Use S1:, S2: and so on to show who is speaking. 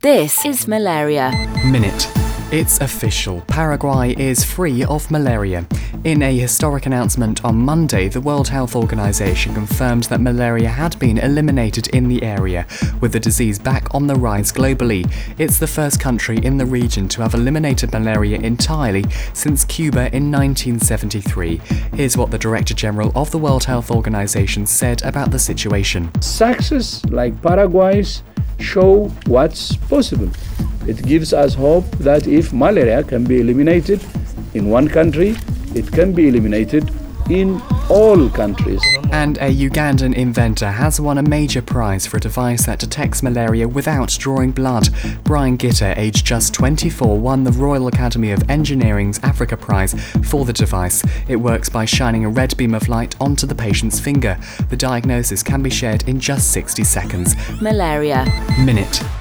S1: This is Malaria
S2: Minute. It's official. Paraguay is free of malaria. In a historic announcement on Monday, the World Health Organization confirmed that malaria had been eliminated in the area, with the disease back on the rise globally. It's the first country in the region to have eliminated malaria entirely since Cuba in 1973. Here's what the Director General of the World Health Organization said about the situation.
S3: Success like Paraguay's show what's possible. It gives us hope that if malaria can be eliminated in one country, it can be eliminated in all countries.
S2: And a Ugandan inventor has won a major prize for a device that detects malaria without drawing blood. Brian Gitter, aged just 24, won the Royal Academy of Engineering's Africa Prize for the device. It works by shining a red beam of light onto the patient's finger. The diagnosis can be shared in just 60 seconds.
S1: Malaria
S2: Minute.